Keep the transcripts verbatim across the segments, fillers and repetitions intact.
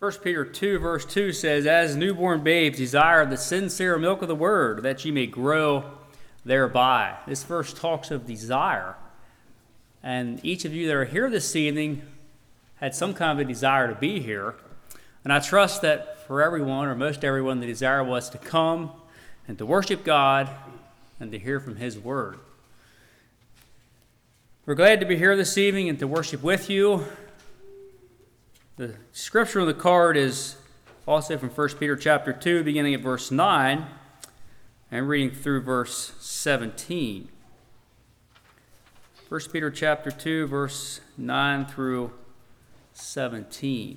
First Peter two, verse two says, "As newborn babes desire the sincere milk of the word, that ye may grow thereby." This verse talks of desire. And each of you that are here this evening had some kind of a desire to be here. And I trust that for everyone, or most everyone, the desire was to come and to worship God and to hear from His word. We're glad to be here this evening and to worship with you. The scripture on the card is also from First Peter chapter two, beginning at verse nine, and reading through verse seventeen. First Peter chapter two, verse nine through seventeen.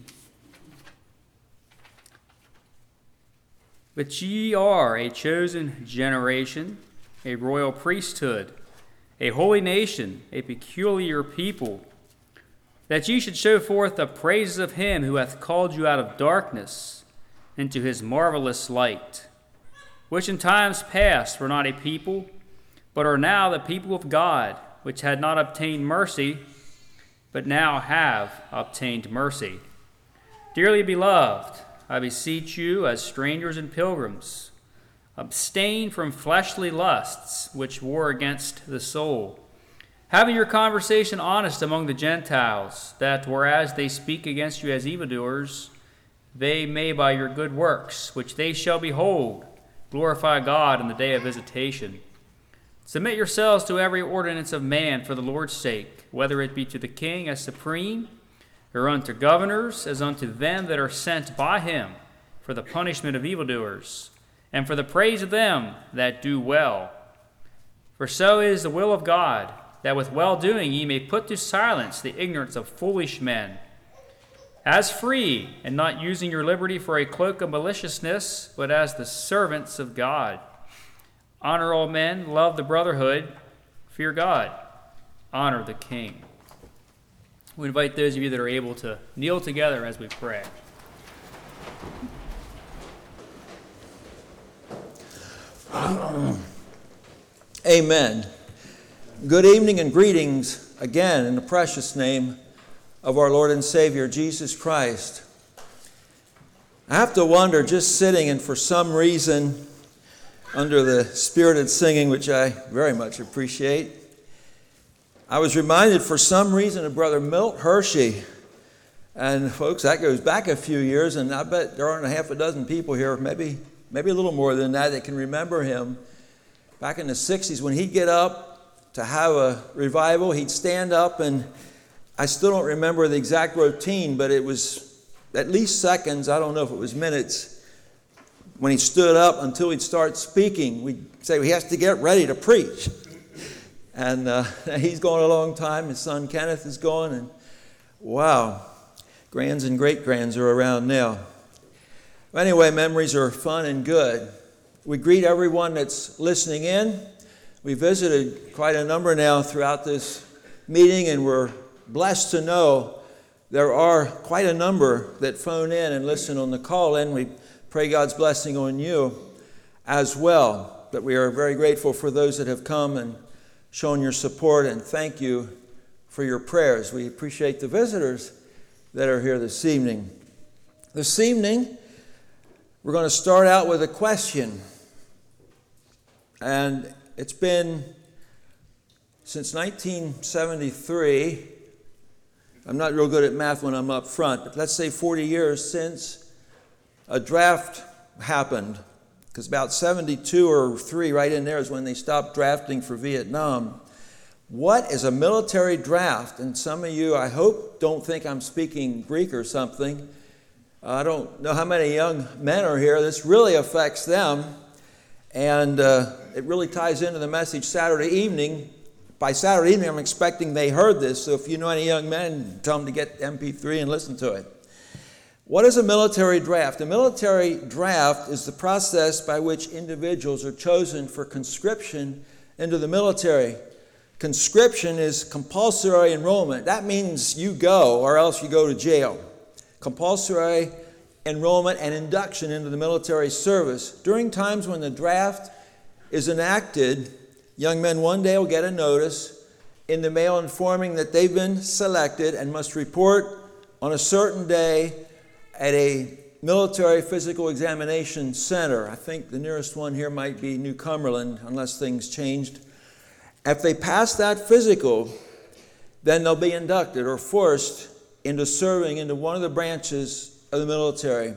"But ye are a chosen generation, a royal priesthood, a holy nation, a peculiar people, that ye should show forth the praises of him who hath called you out of darkness into his marvelous light, which in times past were not a people, but are now the people of God, which had not obtained mercy, but now have obtained mercy. Dearly beloved, I beseech you, as strangers and pilgrims, abstain from fleshly lusts which war against the soul, having your conversation honest among the Gentiles, that whereas they speak against you as evildoers, they may by your good works, which they shall behold, glorify God in the day of visitation. Submit yourselves to every ordinance of man for the Lord's sake, whether it be to the king as supreme, or unto governors as unto them that are sent by him for the punishment of evildoers, and for the praise of them that do well. For so is the will of God, that with well-doing ye may put to silence the ignorance of foolish men. As free, and not using your liberty for a cloak of maliciousness, but as the servants of God. Honor all men, love the brotherhood, fear God, honor the king." We invite those of you that are able to kneel together as we pray. Amen. Good evening and greetings again in the precious name of our Lord and Savior, Jesus Christ. I have to wonder, just sitting and for some reason, under the spirited singing, which I very much appreciate, I was reminded for some reason of Brother Milt Hershey. And folks, that goes back a few years, and I bet there aren't a half a dozen people here, maybe, maybe a little more than that, that can remember him. Back in the sixties, when he'd get up to have a revival, he'd stand up, and I still don't remember the exact routine, but it was at least seconds, I don't know if it was minutes, when he stood up until he'd start speaking. We'd say, well, he has to get ready to preach. And uh, he's gone a long time. His son Kenneth is gone, and wow, grands and great-grands are around now. But anyway, memories are fun and good. We greet everyone that's listening in. We visited quite a number now throughout this meeting, and we're blessed to know there are quite a number that phone in and listen on the call in. We pray God's blessing on you as well. But we are very grateful for those that have come and shown your support, and thank you for your prayers. We appreciate the visitors that are here this evening. This evening, we're going to start out with a question. And it's been since nineteen seventy-three, I'm not real good at math when I'm up front, but let's say forty years since a draft happened, because about seventy-two or three, right in there, is when they stopped drafting for Vietnam. What is a military draft? And some of you, I hope, don't think I'm speaking Greek or something. I don't know how many young men are here. This really affects them. And uh, it really ties into the message Saturday evening. By Saturday evening, I'm expecting they heard this. So if you know any young men, tell them to get M P three and listen to it. What is a military draft? A military draft is the process by which individuals are chosen for conscription into the military. Conscription is compulsory enrollment. That means you go, or else you go to jail. Compulsory enrollment and induction into the military service. During times when the draft is enacted, young men one day will get a notice in the mail informing that they've been selected and must report on a certain day at a military physical examination center. I think the nearest one here might be New Cumberland, unless things changed. If they pass that physical, then they'll be inducted or forced into serving into one of the branches of the military.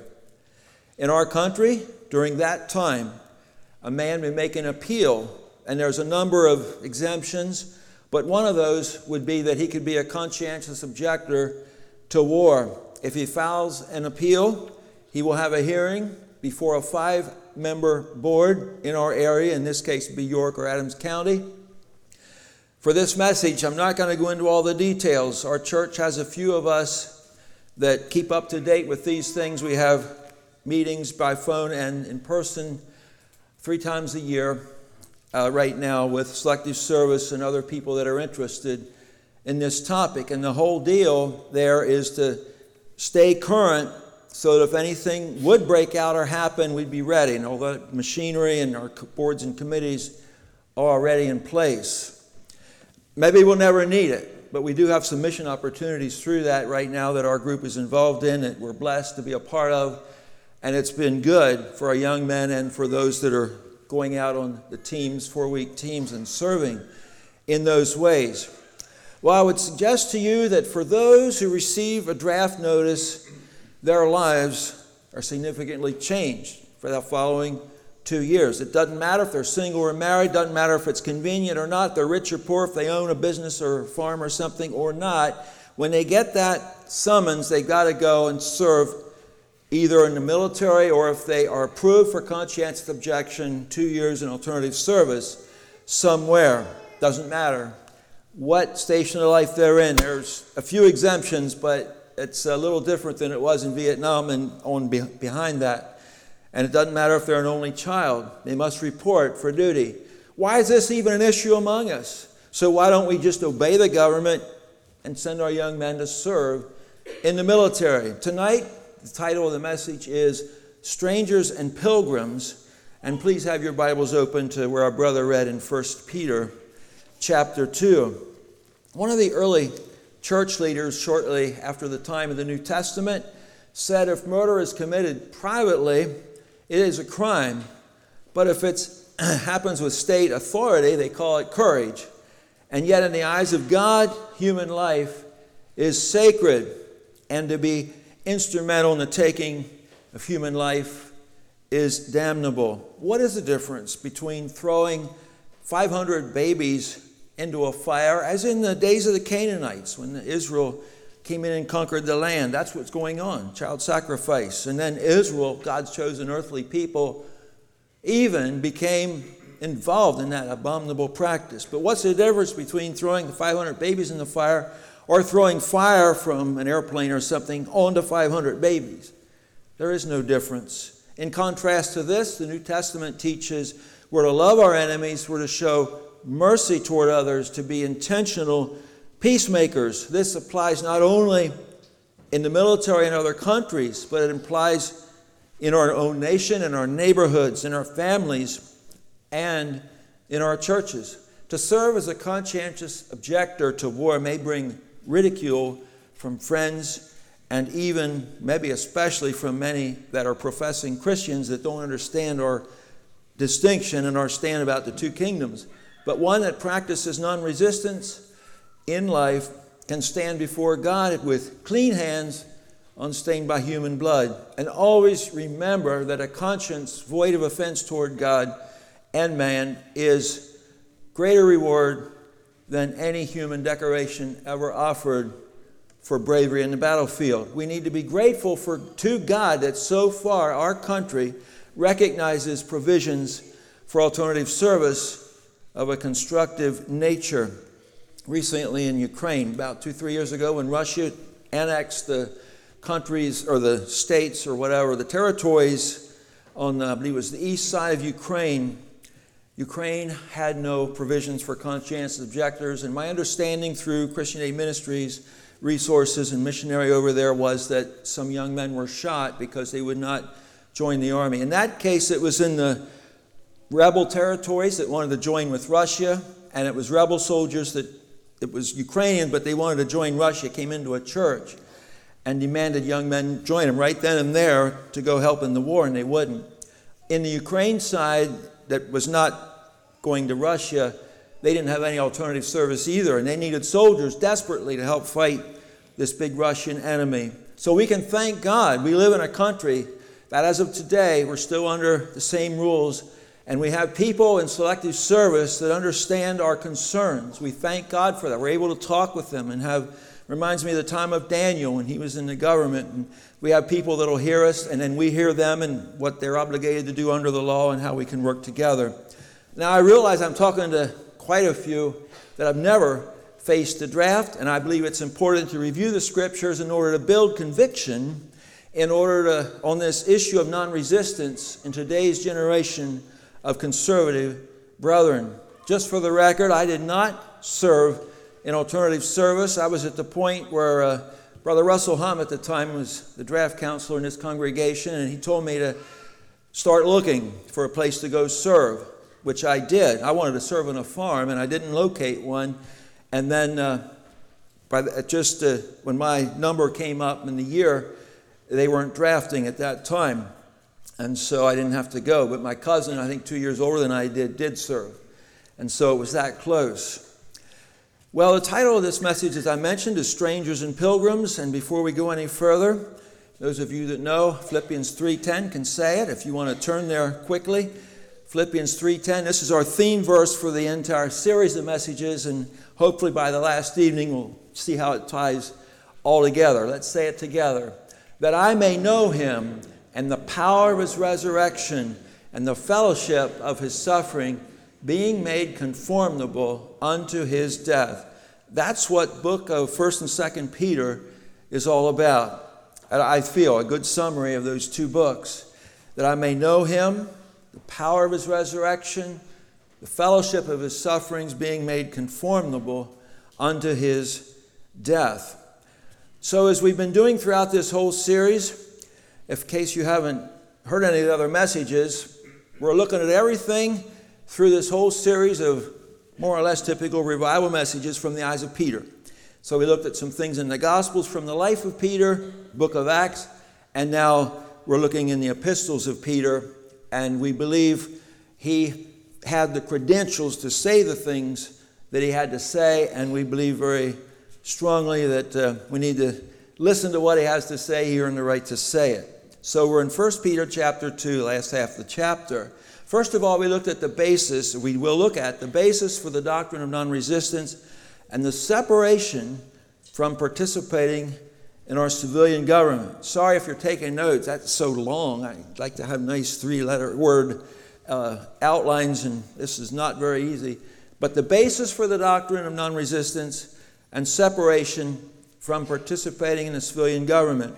In our country, during that time, a man may make an appeal, and there's a number of exemptions, but one of those would be that he could be a conscientious objector to war. If he files an appeal, he will have a hearing before a five-member board in our area, in this case, it'd be York or Adams County. For this message, I'm not going to go into all the details. Our church has a few of us that keep up to date with these things. We have meetings by phone and in person three times a year uh, right now with Selective Service and other people that are interested in this topic. And the whole deal there is to stay current so that if anything would break out or happen, we'd be ready. And all the machinery and our boards and committees are already in place. Maybe we'll never need it, but we do have some mission opportunities through that right now that our group is involved in, that we're blessed to be a part of. And it's been good for our young men and for those that are going out on the teams, four-week teams, and serving in those ways. Well, I would suggest to you that for those who receive a draft notice, their lives are significantly changed for the following two years. It doesn't matter if they're single or married, doesn't matter if it's convenient or not, if they're rich or poor, if they own a business or a farm or something or not. When they get that summons, they've got to go and serve either in the military or if they are approved for conscientious objection, two years in alternative service somewhere. Doesn't matter what station of life they're in. There's a few exemptions, but it's a little different than it was in Vietnam and on be- behind that. And it doesn't matter if they're an only child. They must report for duty. Why is this even an issue among us? So why don't we just obey the government and send our young men to serve in the military? Tonight, the title of the message is Strangers and Pilgrims. And please have your Bibles open to where our brother read in First Peter chapter two. One of the early church leaders shortly after the time of the New Testament said if murder is committed privately, it is a crime. But if it happens with state authority, they call it courage. And yet in the eyes of God, human life is sacred, and to be instrumental in the taking of human life is damnable. What is the difference between throwing five hundred babies into a fire, as in the days of the Canaanites when Israel came in and conquered the land? That's what's going on, child sacrifice. And then Israel, God's chosen earthly people, even became involved in that abominable practice. But what's the difference between throwing the five hundred babies in the fire or throwing fire from an airplane or something onto five hundred babies? There is no difference. In contrast to this, the New Testament teaches we're to love our enemies, we're to show mercy toward others, to be intentional peacemakers. This applies not only in the military and other countries, but it applies in our own nation, in our neighborhoods, in our families, and in our churches. To serve as a conscientious objector to war may bring ridicule from friends and even, maybe especially from many that are professing Christians that don't understand our distinction and our stand about the two kingdoms. But one that practices non-resistance in life can stand before God with clean hands, unstained by human blood. And always remember that a conscience void of offense toward God and man is greater reward than any human decoration ever offered for bravery in the battlefield. We need to be grateful for to God that so far our country recognizes provisions for alternative service of a constructive nature. Recently in Ukraine, about two, three years ago, when Russia annexed the countries or the states or whatever, the territories on, uh, I believe it was the east side of Ukraine, Ukraine had no provisions for conscientious objectors. And my understanding through Christian Aid Ministries resources and missionary over there was that some young men were shot because they would not join the army. In that case, it was in the rebel territories that wanted to join with Russia, and it was rebel soldiers that, it was Ukrainian, but they wanted to join Russia, came into a church. and demanded young men join him right then and there to go help in the war, and they wouldn't. In the Ukraine side that was not going to Russia, they didn't have any alternative service either, and they needed soldiers desperately to help fight this big Russian enemy. So we can thank God. We live in a country that as of today, we're still under the same rules, and we have people in selective service that understand our concerns. We thank God for that. We're able to talk with them and have, reminds me of the time of Daniel when he was in the government. And we have people that will hear us, and then we hear them and what they're obligated to do under the law and how we can work together. Now, I realize I'm talking to quite a few that have never faced the draft, and I believe it's important to review the scriptures in order to build conviction in order to, on this issue of non-resistance in today's generation of conservative brethren. Just for the record, I did not serve in alternative service. I was at the point where uh, Brother Russell Hum at the time was the draft counselor in this congregation, and he told me to start looking for a place to go serve, which I did. I wanted to serve on a farm, and I didn't locate one. And then uh, by the, just uh, when my number came up in the year, they weren't drafting at that time. And so I didn't have to go. But my cousin, I think two years older than I did, did serve. And so it was that close. Well, the title of this message, as I mentioned, is Strangers and Pilgrims. And before we go any further, those of you that know Philippians three ten can say it if you want to turn there quickly. Philippians three ten, this is our theme verse for the entire series of messages, and hopefully by the last evening we'll see how it ties all together. Let's say it together. That I may know him and the power of his resurrection and the fellowship of his suffering, being made conformable unto his death. That's what book of First and Second Peter is all about. I feel a good summary of those two books. That I may know him, the power of his resurrection, the fellowship of his sufferings, being made conformable unto his death. So as we've been doing throughout this whole series, if in case you haven't heard any of the other messages, we're looking at everything through this whole series of more or less typical revival messages from the eyes of Peter. So we looked at some things in the Gospels from the life of Peter, book of Acts, and now we're looking in the epistles of Peter, and we believe he had the credentials to say the things that he had to say, and we believe very strongly that uh, we need to listen to what he has to say here and the right to say it. So we're in First Peter chapter two, last half of the chapter. First of all, we looked at the basis, we will look at the basis for the doctrine of non-resistance and the separation from participating in our civilian government. Sorry if you're taking notes, that's so long. I'd like to have nice three-letter word uh, outlines, and this is not very easy. But the basis for the doctrine of non-resistance and separation from participating in the civilian government.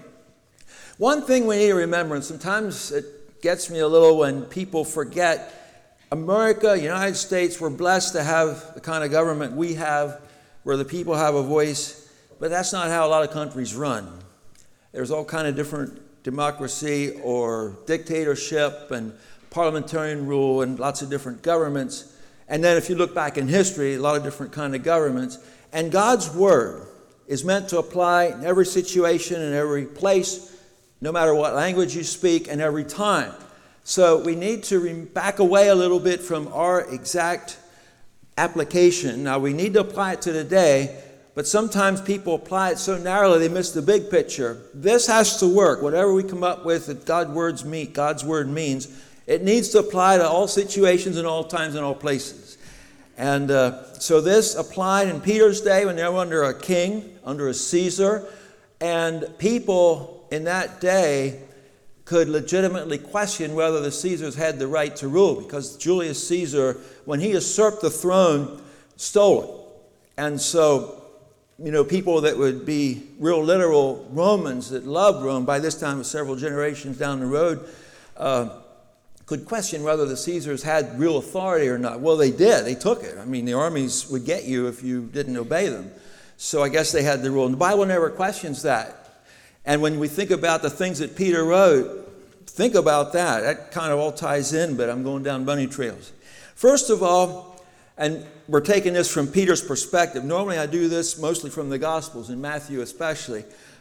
One thing we need to remember, and sometimes it gets me a little when people forget, America, United States, we're blessed to have the kind of government we have where the people have a voice, but that's not how a lot of countries run. There's all kind of different democracy or dictatorship and parliamentarian rule and lots of different governments. And then if you look back in history, a lot of different kind of governments. And God's word is meant to apply in every situation, in every place, no matter what language you speak, and every time. So we need to re- back away a little bit from our exact application. Now, we need to apply it to today, but sometimes people apply it so narrowly they miss the big picture. This has to work. Whatever we come up with that God's words mean, God's word means, it needs to apply to all situations and all times and all places. And uh, so this applied in Peter's day when they were under a king, under a Caesar, and people in that day could legitimately question whether the Caesars had the right to rule, because Julius Caesar, when he usurped the throne, stole it. And so, you know, people that would be real literal Romans that loved Rome, by this time several generations down the road, uh, could question whether the Caesars had real authority or not. Well, they did. They took it. I mean, the armies would get you if you didn't obey them. So I guess they had the rule. And the Bible never questions that. And when we think about the things that Peter wrote, think about that. That kind of all ties in, but I'm going down bunny trails. First of all, and we're taking this from Peter's perspective. Normally I do this mostly from the Gospels, in Matthew especially.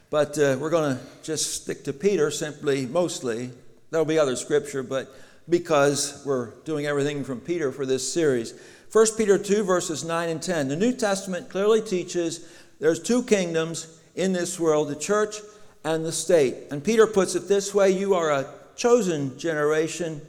But uh, we're going to just stick to Peter simply, mostly. There'll be other scripture, but because we're doing everything from Peter for this series. First Peter two, verses nine and ten. The New Testament clearly teaches there's two kingdoms in this world, the church and the state. And Peter puts it this way: you are a chosen generation,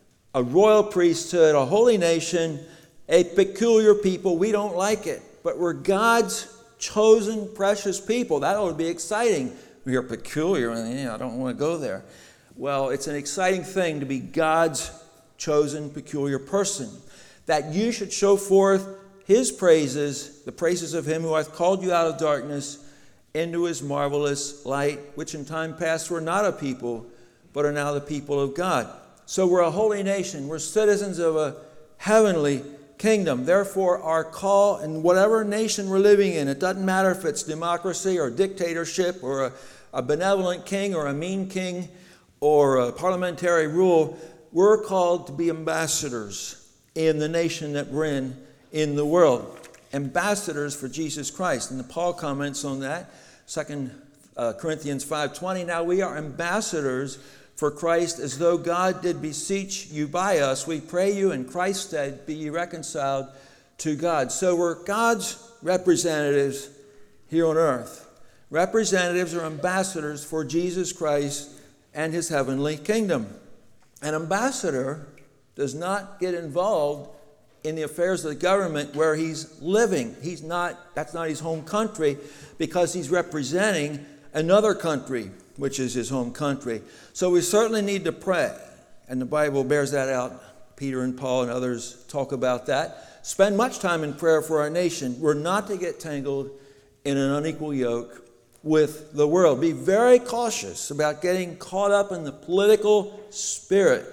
a royal priesthood, a holy nation, a peculiar people. We don't like it, but we're God's chosen, precious people. That ought to be exciting. We're peculiar, and yeah, I don't want to go there. Well, it's an exciting thing to be God's chosen, peculiar person, that you should show forth his praises, the praises of him who hath called you out of darkness into his marvelous light, which in time past were not a people, but are now the people of God. So we're a holy nation. We're citizens of a heavenly kingdom. Therefore, our call in whatever nation we're living in, it doesn't matter if it's democracy or dictatorship or a, a benevolent king or a mean king or a parliamentary rule, we're called to be ambassadors in the nation that we're in, in the world. Ambassadors for Jesus Christ. And Paul comments on that, Second Corinthians five twenty. Now we are ambassadors for Christ, as though God did beseech you by us. We pray you in Christ's stead, be ye reconciled to God. So we're God's representatives here on earth. Representatives or ambassadors for Jesus Christ and his heavenly kingdom. An ambassador does not get involved in the affairs of the government where he's living. He's not, that's not his home country, because he's representing another country, which is his home country. So we certainly need to pray. And the Bible bears that out. Peter and Paul and others talk about that. Spend much time in prayer for our nation. We're not to get tangled in an unequal yoke with the world. Be very cautious about getting caught up in the political spirit,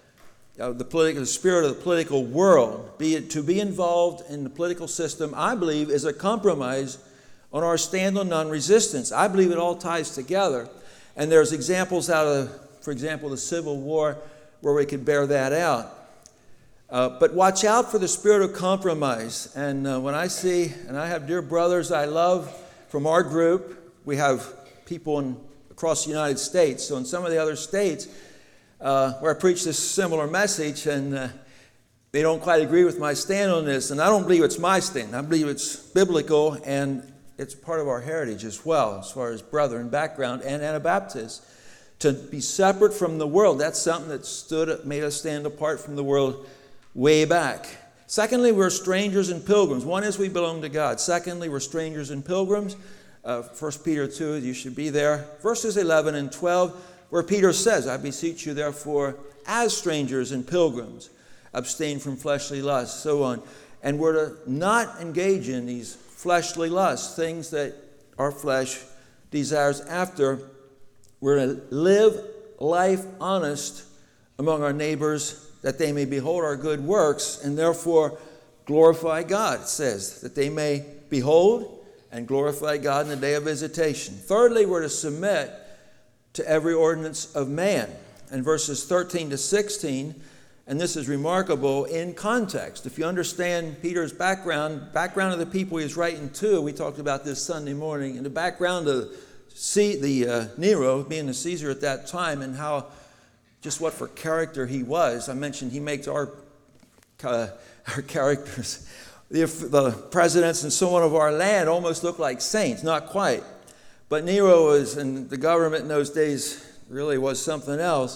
uh, the political the spirit of the political world. Be it to be involved in the political system, I believe, is a compromise on our stand on non-resistance. I believe it all ties together. And there's examples out of, for example, the Civil War, where we could bear that out. Uh, but watch out for the spirit of compromise. And uh, when I see, and I have dear brothers I love from our group, we have people in, across the United States. So in some of the other states uh, where I preach this similar message, and uh, they don't quite agree with my stand on this. And I don't believe it's my stand. I believe it's biblical, and it's part of our heritage as well, as far as brethren background and Anabaptists. To be separate from the world, that's something that stood, made us stand apart from the world way back. Secondly, we're strangers and pilgrims. One is we belong to God. Secondly, we're strangers and pilgrims. Uh, First Peter two, you should be there. Verses eleven and twelve, where Peter says, I beseech you therefore, as strangers and pilgrims, abstain from fleshly lusts, so on. And we're to not engage in these fleshly lusts, things that our flesh desires after. We're to live life honest among our neighbors, that they may behold our good works and therefore glorify God. It says that they may behold and glorify God in the day of visitation. Thirdly, we're to submit to every ordinance of man. In verses thirteen to sixteen, and this is remarkable in context. If you understand Peter's background, background of the people he was writing to, we talked about this Sunday morning, in the background of C, the uh, Nero, being the Caesar at that time, and how, just what for character he was. I mentioned he makes our, uh, our characters, the, the presidents and so on of our land, almost look like saints. Not quite. But Nero was, and the government in those days really was something else.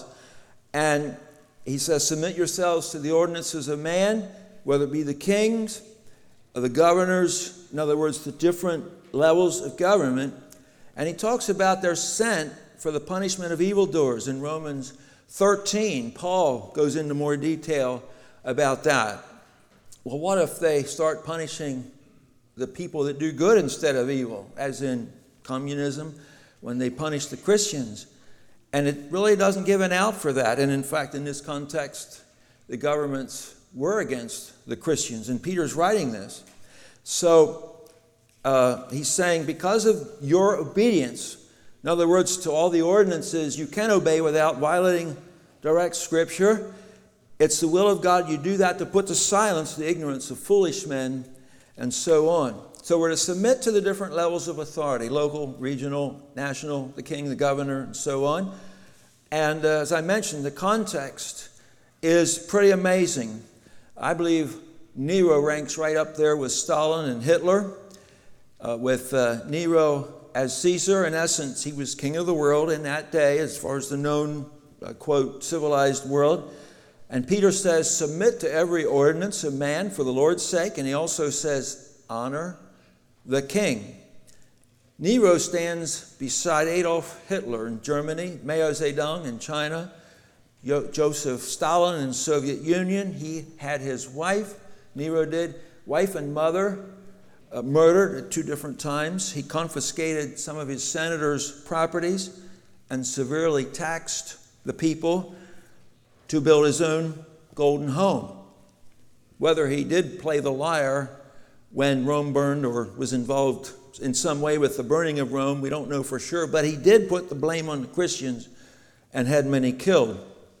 And he says, submit yourselves to the ordinances of man, whether it be the kings or the governors, in other words, the different levels of government. And he talks about their sent for the punishment of evildoers in Romans thirteen. Paul goes into more detail about that. Well, what if they start punishing the people that do good instead of evil, as in communism, when they punish the Christians? And it really doesn't give an out for that. And in fact, in this context, the governments were against the Christians. And Peter's writing this. So uh, he's saying, because of your obedience, in other words, to all the ordinances you can obey without violating direct Scripture, it's the will of God you do that to put to silence the ignorance of foolish men and so on. So we're to submit to the different levels of authority, local, regional, national, the king, the governor, and so on. And uh, as I mentioned, the context is pretty amazing. I believe Nero ranks right up there with Stalin and Hitler. Uh, with uh, Nero as Caesar, in essence, he was king of the world in that day, as far as the known, uh, quote, civilized world. And Peter says, submit to every ordinance of man for the Lord's sake. And he also says, honor the king. Nero stands beside Adolf Hitler in Germany, Mao Zedong in China, jo- Joseph Stalin in the Soviet Union. He had his wife, Nero did, wife and mother uh, murdered at two different times. He confiscated some of his senators' properties and severely taxed the people to build his own golden home. Whether he did play the lyre when Rome burned or was involved in some way with the burning of Rome, we don't know for sure, but he did put the blame on the Christians and had many killed.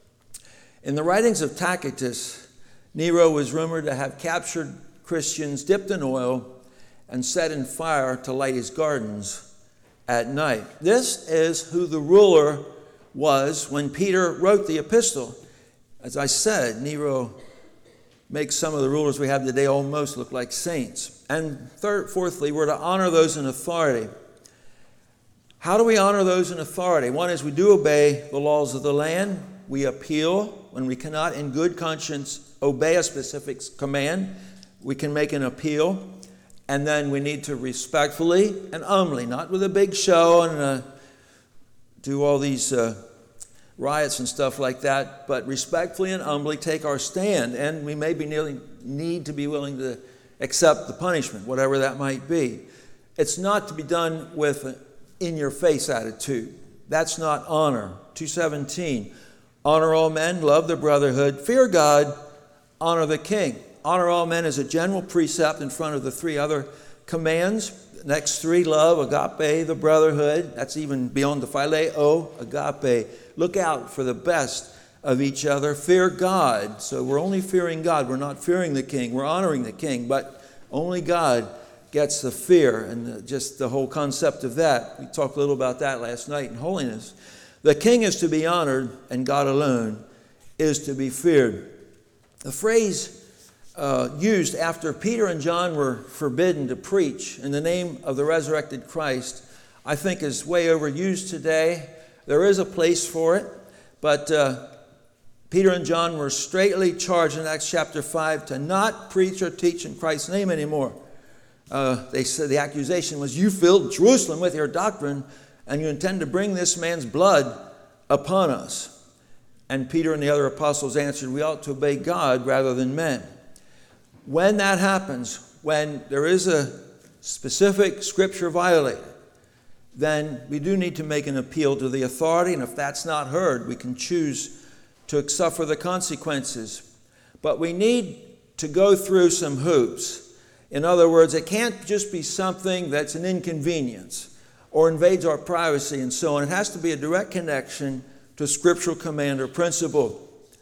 In the writings of Tacitus, Nero was rumored to have captured Christians, dipped in oil, and set in fire to light his gardens at night. This is who the ruler was when Peter wrote the epistle. As I said, Nero makes some of the rulers we have today almost look like saints. And third, fourthly, we're to honor those in authority. How do we honor those in authority? One is we do obey the laws of the land. We appeal when we cannot in good conscience obey a specific command. We can make an appeal. And then we need to respectfully and humbly, not with a big show and uh, do all these uh, riots and stuff like that, but respectfully and humbly take our stand. And we may be nearly need to be willing to accept the punishment, whatever that might be. It's not to be done with an in-your-face attitude. That's not honor. two seventeen, honor all men, love the brotherhood, fear God, honor the king. Honor all men is a general precept in front of the three other commands. Next three, love, agape, the brotherhood. That's even beyond the phileo, agape. Look out for the best of each other. Fear God. So we're only fearing God. We're not fearing the king. We're honoring the king, but only God gets the fear and the, just the whole concept of that. We talked a little about that last night in holiness. The king is to be honored, and God alone is to be feared. The phrase Uh, used after Peter and John were forbidden to preach in the name of the resurrected Christ, I think is way overused today. There is a place for it, but uh, Peter and John were straightly charged in Acts chapter five to not preach or teach in Christ's name anymore. Uh, they said the accusation was, you filled Jerusalem with your doctrine, and you intend to bring this man's blood upon us. And Peter and the other apostles answered, we ought to obey God rather than men. When that happens, when there is a specific scripture violated, then we do need to make an appeal to the authority, and if that's not heard, we can choose to suffer the consequences. But we need to go through some hoops. In other words, it can't just be something that's an inconvenience or invades our privacy and so on. It has to be a direct connection to scriptural command or principle.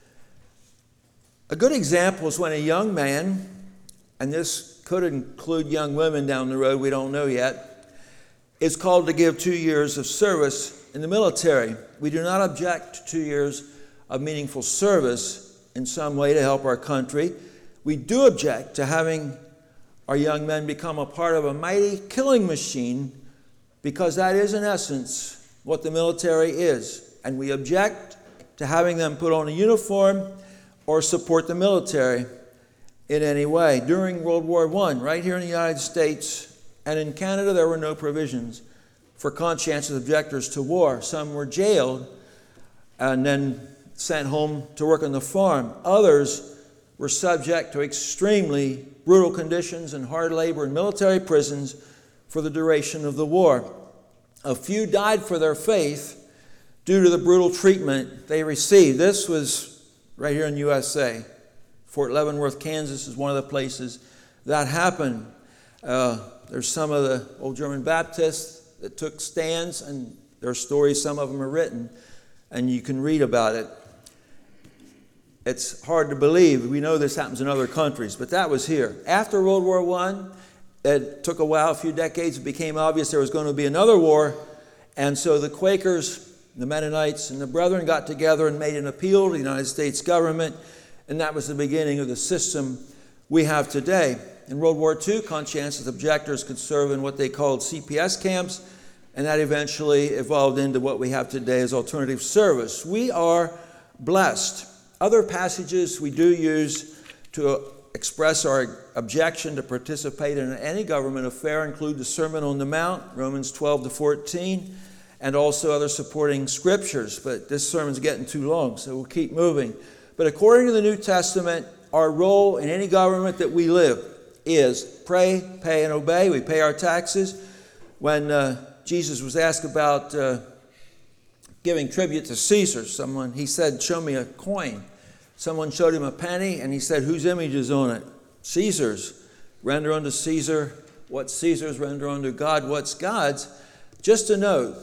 A good example is when a young man, and this could include young women down the road, we don't know yet, is called to give two years of service in the military. We do not object to two years of meaningful service in some way to help our country. We do object to having our young men become a part of a mighty killing machine, because that is, in essence, what the military is. And we object to having them put on a uniform or support the military in any way. During World War One, right here in the United States and in Canada, there were no provisions for conscientious objectors to war. Some were jailed and then sent home to work on the farm. Others were subject to extremely brutal conditions and hard labor in military prisons for the duration of the war. A few died for their faith due to the brutal treatment they received. This was right here in the U S A. Fort Leavenworth, Kansas is one of the places that happened. Uh, there's some of the old German Baptists that took stands, and there are stories, some of them are written, and you can read about it. It's hard to believe. We know this happens in other countries, but that was here. After World War One, it took a while, a few decades, it became obvious there was going to be another war. And so the Quakers, the Mennonites, and the Brethren got together and made an appeal to the United States government. And that was the beginning of the system we have today. In World War Two, conscientious objectors could serve in what they called C P S camps, and that eventually evolved into what we have today as alternative service. We are blessed. Other passages we do use to express our objection to participate in any government affair include the Sermon on the Mount, Romans twelve to fourteen, and also other supporting scriptures. But this sermon's getting too long, so we'll keep moving. But according to the New Testament, our role in any government that we live is pray, pay, and obey. We pay our taxes. When uh, Jesus was asked about uh, giving tribute to Caesar, someone, he said, show me a coin. Someone showed him a penny, and he said, whose image is on it? Caesar's. Render unto Caesar what's Caesar's, render unto God what's God's. Just to note,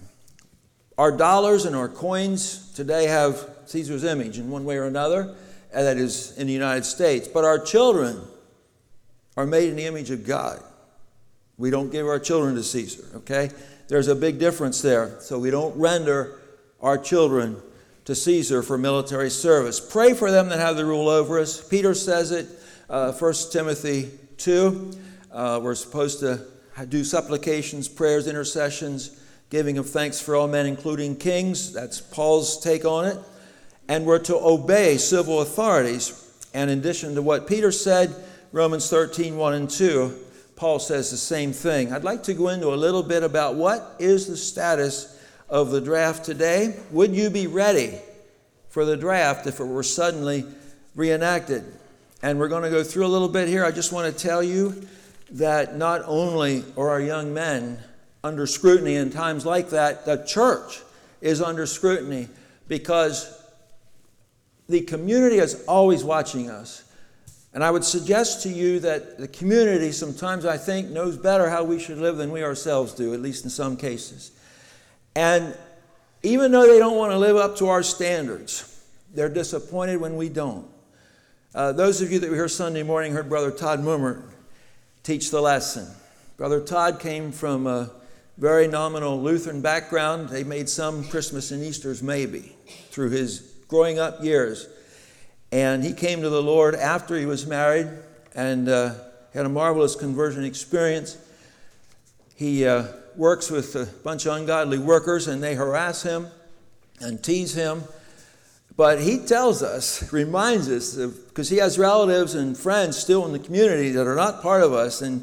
our dollars and our coins today have Caesar's image in one way or another, and that is in the United States. But our children are made in the image of God. We don't give our children to Caesar, okay? There's a big difference there. So we don't render our children to Caesar for military service. Pray for them that have the rule over us. Peter says it, uh, First Timothy two. Uh, we're supposed to do supplications, prayers, intercessions, giving of thanks for all men, including kings. That's Paul's take on it. And we're to obey civil authorities. And in addition to what Peter said, Romans thirteen, one and two, Paul says the same thing. I'd like to go into a little bit about what is the status of the draft today. Would you be ready for the draft if it were suddenly reenacted? And we're going to go through a little bit here. I just want to tell you that not only are our young men under scrutiny in times like that, the church is under scrutiny because the community is always watching us. And I would suggest to you that the community sometimes, I think, knows better how we should live than we ourselves do, at least in some cases. And even though they don't want to live up to our standards, they're disappointed when we don't. Uh, those of you that were here Sunday morning heard Brother Todd Mummert teach the lesson. Brother Todd came from a very nominal Lutheran background. They made some Christmas and Easters maybe through his growing up years. And he came to the Lord after he was married and uh, had a marvelous conversion experience. He uh, works with a bunch of ungodly workers, and they harass him and tease him. But he tells us, reminds us, because he has relatives and friends still in the community that are not part of us, and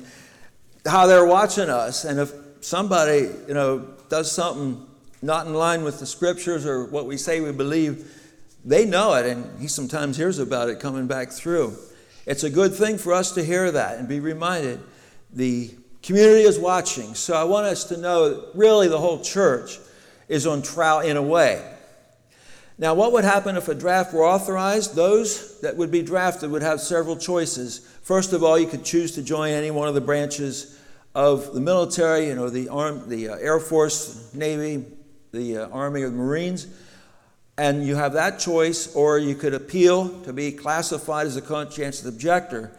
how they're watching us. And if somebody, you know, does something not in line with the scriptures or what we say we believe, they know it, and he sometimes hears about it coming back through. It's a good thing for us to hear that and be reminded the community is watching. So I want us to know that really the whole church is on trial in a way. Now, what would happen if a draft were authorized? Those that would be drafted would have several choices. First of all, you could choose to join any one of the branches of the military, you know, the, arm, the uh, Air Force, Navy, the uh, Army, or the Marines. And you have that choice, or you could appeal to be classified as a conscientious objector.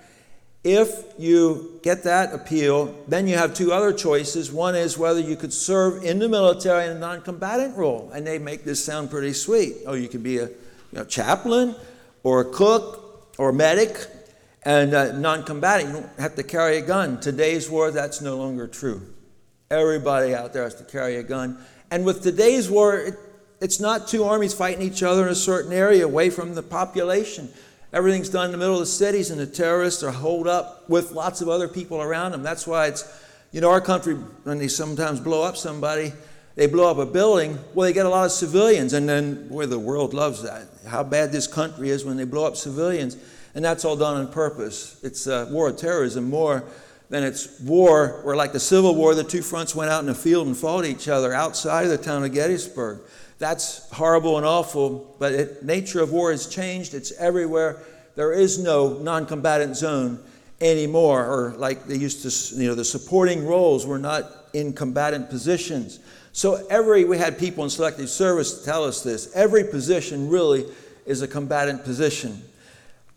If you get that appeal, then you have two other choices. One is whether you could serve in the military in a non-combatant role. And they make this sound pretty sweet. Oh, you could be a you know, chaplain or a cook or a medic and uh, non-combatant. You don't have to carry a gun. Today's war, that's no longer true. Everybody out there has to carry a gun. And with today's war, it, it's not two armies fighting each other in a certain area away from the population. Everything's done in the middle of the cities, and the terrorists are holed up with lots of other people around them. That's why it's, you know, our country, when they sometimes blow up somebody, they blow up a building, well, they get a lot of civilians, and then, boy, the world loves that. How bad this country is when they blow up civilians, and that's all done on purpose. It's a war of terrorism more than it's war where, like the Civil War, the two fronts went out in the field and fought each other outside of the town of Gettysburg. That's horrible and awful, but the nature of war has changed. It's everywhere. There is no non-combatant zone anymore, or like they used to, you know, the supporting roles were not in combatant positions. So every, we had people in selective service tell us this, every position really is a combatant position.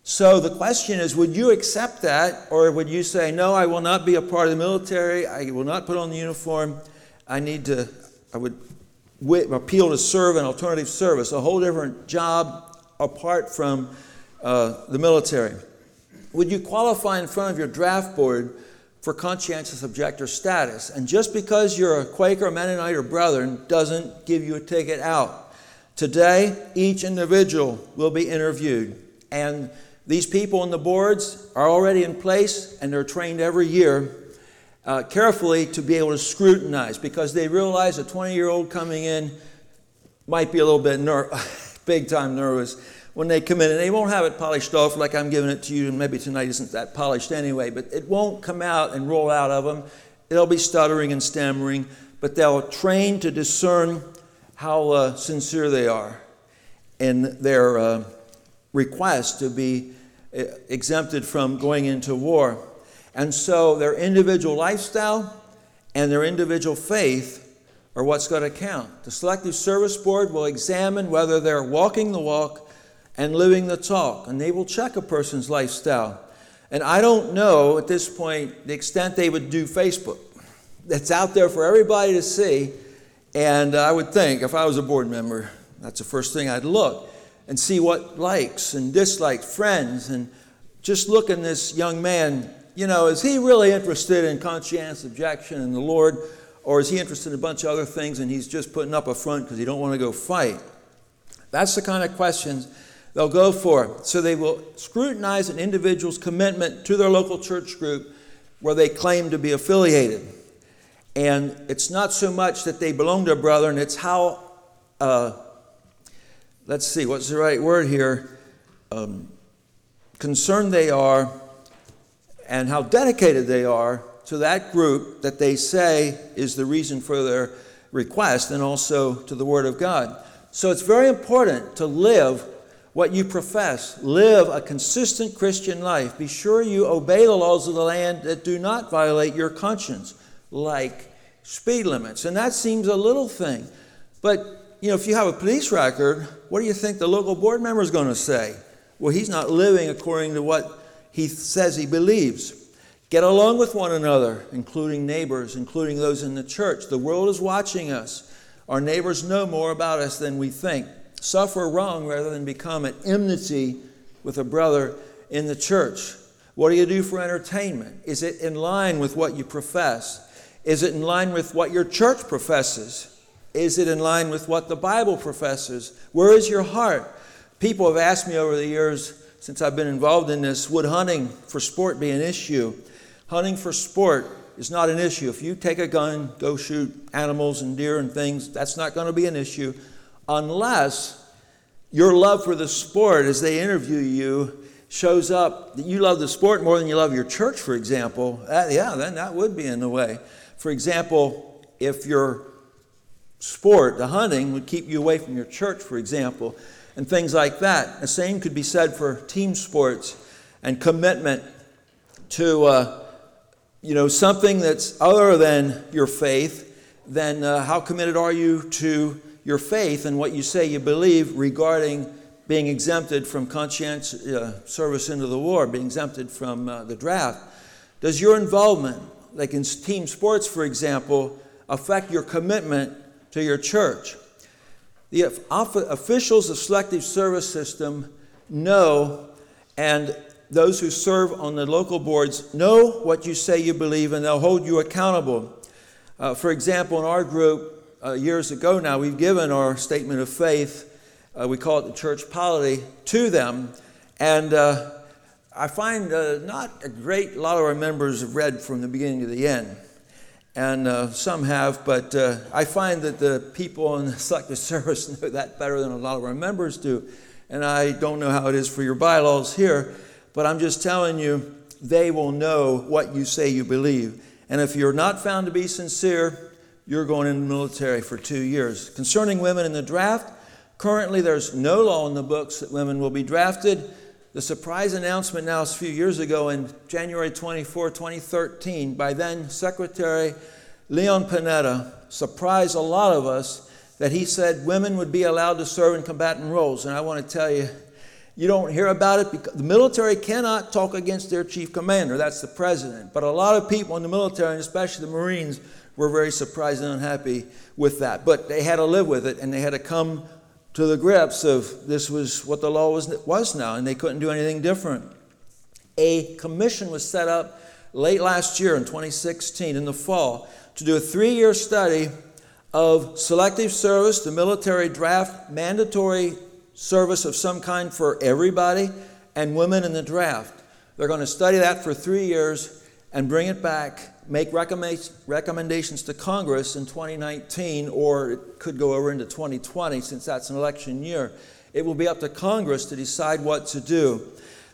So the question is, would you accept that, or would you say, no, I will not be a part of the military, I will not put on the uniform, I need to, I would appeal to serve an alternative service, a whole different job apart from uh, the military. Would you qualify in front of your draft board for conscientious objector status? And just because you're a Quaker, Mennonite, or Brethren doesn't give you a ticket out. Today, each individual will be interviewed, and these people on the boards are already in place, and they're trained every year uh, carefully to be able to scrutinize, because they realize a twenty-year-old coming in might be a little bit ner- big time nervous when they come in, and they won't have it polished off like I'm giving it to you, and maybe tonight isn't that polished anyway, but it won't come out and roll out of them. They'll be stuttering and stammering, but they'll train to discern how uh, sincere they are in their uh, request to be exempted from going into war. And so their individual lifestyle and their individual faith are what's going to count. The Selective Service Board will examine whether they're walking the walk and living the talk, and they will check a person's lifestyle. And I don't know at this point the extent they would do Facebook. That's out there for everybody to see, and I would think if I was a board member, that's the first thing I'd look and see what likes and dislikes, friends, and just look at this young man. You know, is he really interested in conscientious objection and the Lord, or is he interested in a bunch of other things and he's just putting up a front because he don't want to go fight? That's the kind of questions they'll go for. So they will scrutinize an individual's commitment to their local church group where they claim to be affiliated. And it's not so much that they belong to a brethren, it's how, uh, let's see, what's the right word here? Um, concerned they are and how dedicated they are to that group that they say is the reason for their request, and also to the Word of God. So it's very important to live what you profess. Live a consistent Christian life. Be sure you obey the laws of the land that do not violate your conscience, like speed limits. And that seems a little thing. But, you know, if you have a police record, what do you think the local board member is going to say? Well, he's not living according to what he says he believes. Get along with one another, including neighbors, including those in the church. The world is watching us. Our neighbors know more about us than we think. Suffer wrong rather than become at enmity with a brother in the church. What do you do for entertainment? Is it in line with what you profess? Is it in line with what your church professes? Is it in line with what the Bible professes? Where is your heart? People have asked me over the years, since I've been involved in this, would hunting for sport be an issue? Hunting for sport is not an issue. If you take a gun, go shoot animals and deer and things, that's not going to be an issue, unless your love for the sport, as they interview you, shows up that you love the sport more than you love your church, for example. Uh, yeah, then that would be in the way. For example, if your sport, the hunting, would keep you away from your church, for example, and things like that. The same could be said for team sports and commitment to uh, you know, something that's other than your faith. Then uh, how committed are you to your faith and what you say you believe regarding being exempted from conscientious uh, service into the war, being exempted from uh, the draft? Does your involvement, like in team sports, for example, affect your commitment to your church? The officials of Selective Service System know, and those who serve on the local boards know what you say you believe, and they'll hold you accountable. Uh, for example, in our group, uh, years ago now, we've given our statement of faith, uh, we call it the church polity, to them. And uh, I find uh, not a great lot of our members have read from the beginning to the end. And uh, some have, but uh, I find that the people in the Selective Service know that better than a lot of our members do. And I don't know how it is for your bylaws here, but I'm just telling you, they will know what you say you believe. And if you're not found to be sincere, you're going in the military for two years. Concerning women in the draft, currently there's no law in the books that women will be drafted. The surprise announcement now a few years ago in January twenty-fourth, twenty thirteen, by then Secretary Leon Panetta, surprised a lot of us that he said women would be allowed to serve in combatant roles. And I want to tell you, You don't hear about it because the military cannot talk against their chief commander. That's the president. But a lot of people in the military, and especially the Marines, were very surprised and unhappy with that. But they had to live with it, and they had to come to the grips of this was what the law was, was now, and they couldn't do anything different. A commission was set up late last year in twenty sixteen in the fall to do a three-year study of selective service, the military draft, mandatory service of some kind for everybody, and women in the draft. They're going to study that for three years and bring it back, make recommend- recommendations to Congress in twenty nineteen, or it could go over into twenty twenty since that's an election year. It will be up to Congress to decide what to do.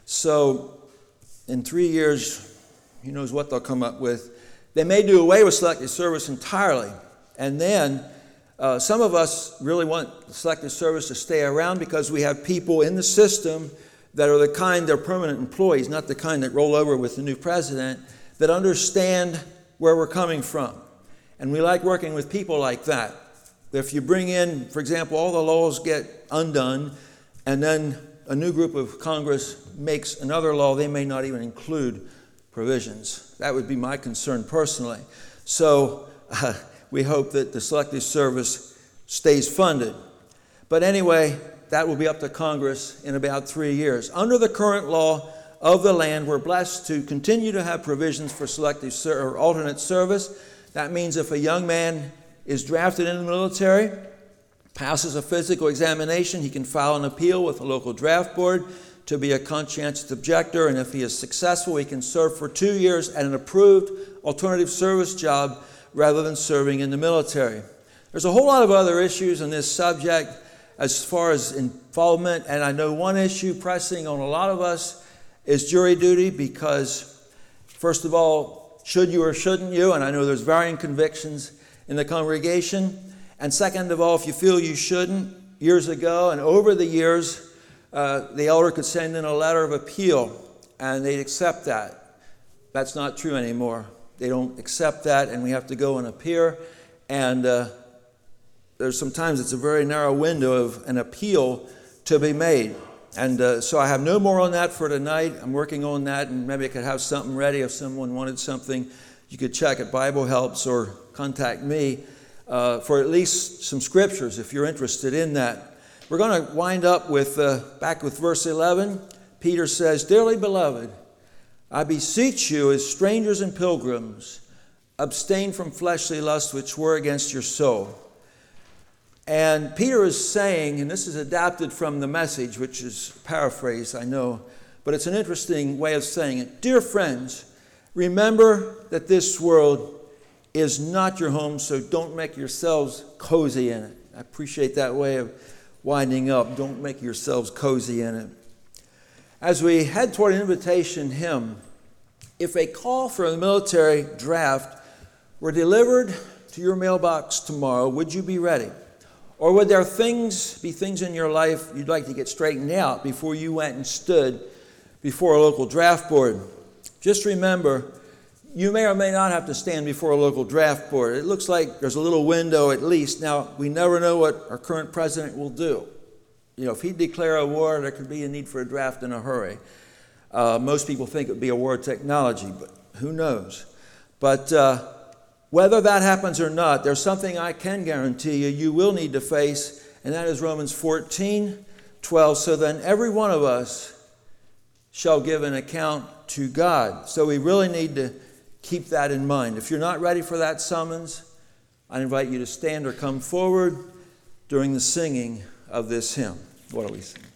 So in three years, who knows what they'll come up with. They may do away with selective service entirely. And then uh, some of us really want selective service to stay around because we have people in the system that are the kind, they're permanent employees, not the kind that roll over with the new president, that understand where we're coming from. And we like working with people like that. If you bring in, for example, all the laws get undone, and then a new group of Congress makes another law, they may not even include provisions. That would be my concern personally. So uh, we hope that the selective service stays funded. But anyway, that will be up to Congress in about three years. Under the current law of the land, we're blessed to continue to have provisions for selective ser- or alternate service. That means if a young man is drafted into the military, passes a physical examination, he can file an appeal with the local draft board to be a conscientious objector, and if he is successful, he can serve for two years at an approved alternative service job rather than serving in the military. There's a whole lot of other issues in this subject as far as involvement, and I know one issue pressing on a lot of us is jury duty because, first of all, should you or shouldn't you? And I know there's varying convictions in the congregation. And second of all, if you feel you shouldn't, years ago and over the years, uh, the elder could send in a letter of appeal and they'd accept that. That's not true anymore. They don't accept that, and we have to go and appear. And uh, there's sometimes it's a very narrow window of an appeal to be made. And uh, so I have no more on that for tonight. I'm working on that, and maybe I could have something ready if someone wanted something. You could check at Bible Helps or contact me uh, for at least some scriptures if you're interested in that. We're going to wind up with, uh, back with verse eleven. Peter says, "Dearly beloved, I beseech you as strangers and pilgrims, abstain from fleshly lusts which war against your soul." And Peter is saying, and this is adapted from the Message, which is paraphrased, I know, but it's an interesting way of saying it. Dear friends, remember that this world is not your home, so don't make yourselves cozy in it. I appreciate that way of winding up. Don't make yourselves cozy in it. As we head toward an invitation hymn, if a call for the military draft were delivered to your mailbox tomorrow, would you be ready? Or would there things be things in your life you'd like to get straightened out before you went and stood before a local draft board? Just remember, you may or may not have to stand before a local draft board. It looks like there's a little window at least. Now, we never know what our current president will do. You know, if he'd declare a war, there could be a need for a draft in a hurry. Uh, most people think it would be a war of technology, but who knows? But uh, whether that happens or not, there's something I can guarantee you you will need to face, and that is Romans fourteen twelve. So then every one of us shall give an account to God. So we really need to keep that in mind. If you're not ready for that summons, I invite you to stand or come forward during the singing of this hymn. What do we sing?